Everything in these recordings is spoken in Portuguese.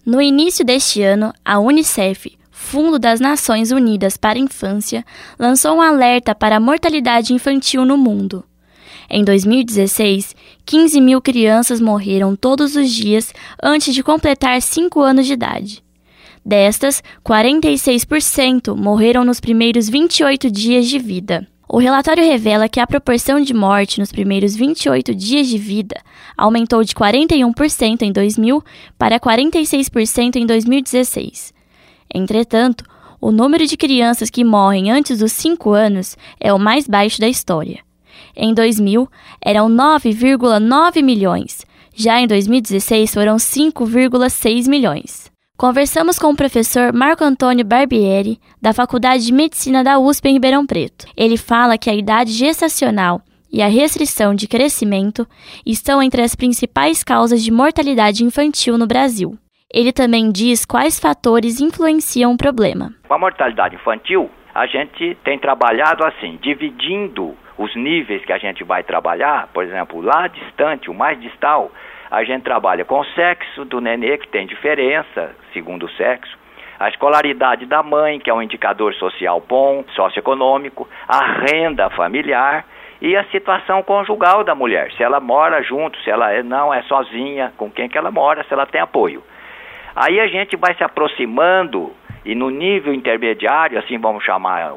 No início deste ano, a Unicef, Fundo das Nações Unidas para a Infância, lançou um alerta para a mortalidade infantil no mundo. Em 2016, 15 mil crianças morreram todos os dias antes de completar 5 anos de idade. Destas, 46% morreram nos primeiros 28 dias de vida. O relatório revela que a proporção de morte nos primeiros 28 dias de vida aumentou de 41% em 2000 para 46% em 2016. Entretanto, o número de crianças que morrem antes dos 5 anos é o mais baixo da história. Em 2000, eram 9,9 milhões. Já em 2016, foram 5,6 milhões. Conversamos com o professor Marco Antônio Barbieri, da Faculdade de Medicina da USP em Ribeirão Preto. Ele fala que a idade gestacional e a restrição de crescimento estão entre as principais causas de mortalidade infantil no Brasil. Ele também diz quais fatores influenciam o problema. Com a mortalidade infantil, a gente tem trabalhado assim, dividindo os níveis que a gente vai trabalhar. Por exemplo, lá distante, o mais distal, a gente trabalha com o sexo do nenê, que tem diferença segundo o sexo, a escolaridade da mãe, que é um indicador social bom, socioeconômico, a renda familiar e a situação conjugal da mulher, se ela mora junto, se ela não é sozinha, com quem que ela mora, se ela tem apoio. Aí a gente vai se aproximando e no nível intermediário, assim vamos chamar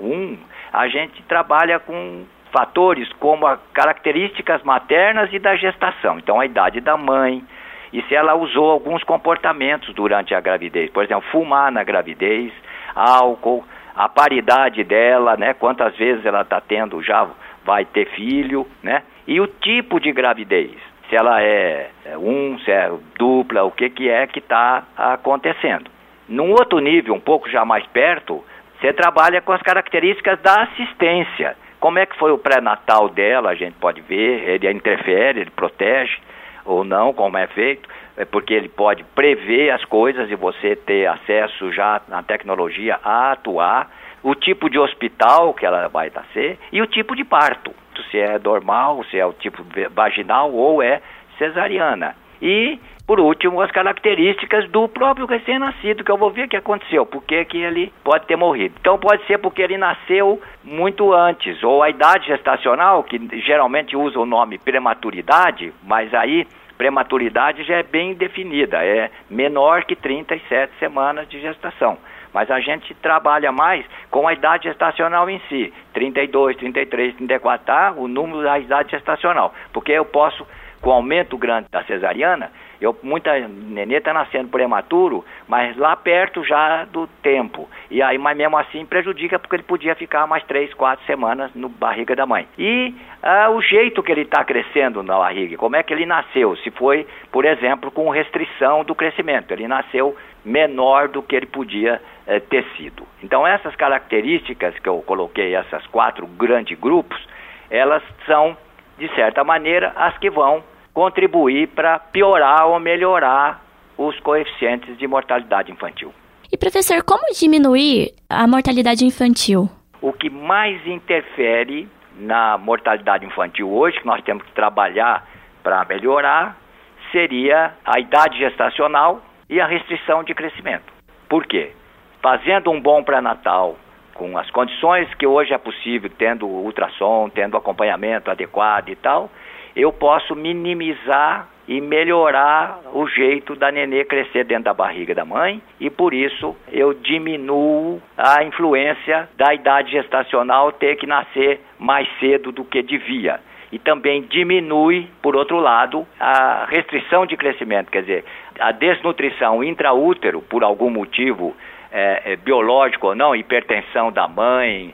a gente trabalha com fatores como as características maternas e da gestação. Então, a idade da mãe e se ela usou alguns comportamentos durante a gravidez. Por exemplo, fumar na gravidez, álcool, a paridade dela, né? Quantas vezes ela está tendo, já vai ter filho, né? E o tipo de gravidez. Se ela é se é dupla, o que é que está acontecendo. Num outro nível, um pouco já mais perto, você trabalha com as características da assistência. Como é que foi o pré-natal dela, a gente pode ver, ele interfere, ele protege ou não, como é feito, porque ele pode prever as coisas e você ter acesso já na tecnologia a atuar, o tipo de hospital que ela vai nascer e o tipo de parto, se é normal, se é o tipo vaginal ou é cesariana. E, por último, as características do próprio recém-nascido, que eu vou ver o que aconteceu, por que ele pode ter morrido. Então, pode ser porque ele nasceu muito antes, ou a idade gestacional, que geralmente usa o nome prematuridade, mas aí prematuridade já é bem definida, é menor que 37 semanas de gestação. Mas a gente trabalha mais com a idade gestacional em si, 32, 33, 34, tá? O número da idade gestacional, porque eu posso, com o aumento grande da cesariana, muita nenê está nascendo prematuro, mas lá perto já do tempo. E aí, mas mesmo assim prejudica, porque ele podia ficar mais 3, 4 semanas no barriga da mãe. E o jeito que ele está crescendo na barriga, como é que ele nasceu? Se foi, por exemplo, com restrição do crescimento. Ele nasceu menor do que ele podia ter sido. Então, essas características que eu coloquei, essas 4 grandes grupos, elas são, de certa maneira, as que vão contribuir para piorar ou melhorar os coeficientes de mortalidade infantil. E, professor, como diminuir a mortalidade infantil? O que mais interfere na mortalidade infantil hoje, que nós temos que trabalhar para melhorar, seria a idade gestacional e a restrição de crescimento. Por quê? Fazendo um bom pré-natal, com as condições que hoje é possível, tendo ultrassom, tendo acompanhamento adequado e tal, eu posso minimizar e melhorar o jeito da nenê crescer dentro da barriga da mãe e, por isso, eu diminuo a influência da idade gestacional ter que nascer mais cedo do que devia. E também diminui, por outro lado, a restrição de crescimento, quer dizer, a desnutrição intraútero, por algum motivo biológico ou não, hipertensão da mãe,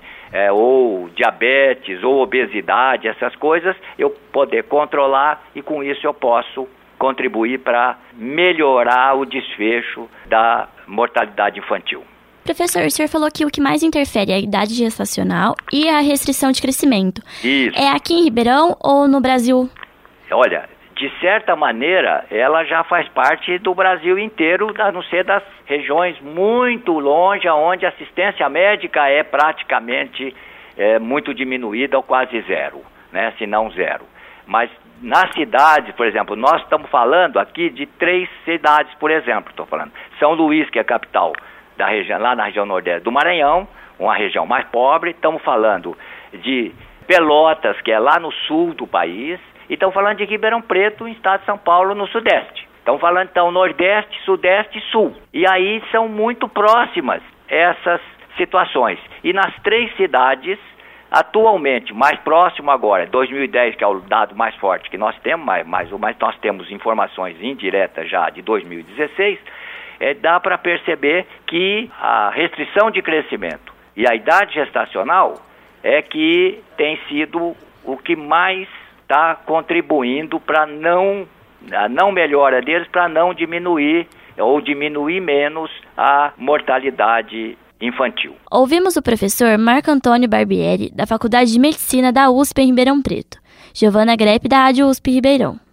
ou diabetes, ou obesidade, essas coisas, eu poder controlar e com isso eu posso contribuir para melhorar o desfecho da mortalidade infantil. Professor, o senhor falou que o que mais interfere é a idade gestacional e a restrição de crescimento. Isso. É aqui em Ribeirão ou no Brasil? Olha, de certa maneira, ela já faz parte do Brasil inteiro, a não ser das regiões muito longe, onde a assistência médica é praticamente muito diminuída ou quase zero, né? Se não zero. Mas nas cidades, por exemplo, nós estamos falando aqui de 3 cidades, por exemplo, estou falando. São Luís, que é a capital da região, lá na região nordeste do Maranhão, uma região mais pobre. Estamos falando de Pelotas, que é lá no sul do país, e estamos falando de Ribeirão Preto, no estado de São Paulo, no sudeste. Estamos falando, então, nordeste, sudeste e sul. E aí são muito próximas essas situações. E nas 3 cidades, atualmente, mais próximo agora, 2010, que é o dado mais forte que nós temos, mas nós temos informações indiretas já de 2016, dá para perceber que a restrição de crescimento e a idade gestacional é que tem sido o que mais está contribuindo para a não melhora deles, para não diminuir ou diminuir menos a mortalidade infantil. Ouvimos o professor Marco Antônio Barbieri, da Faculdade de Medicina da USP em Ribeirão Preto, Giovana Grepp, da Rádio USP Ribeirão.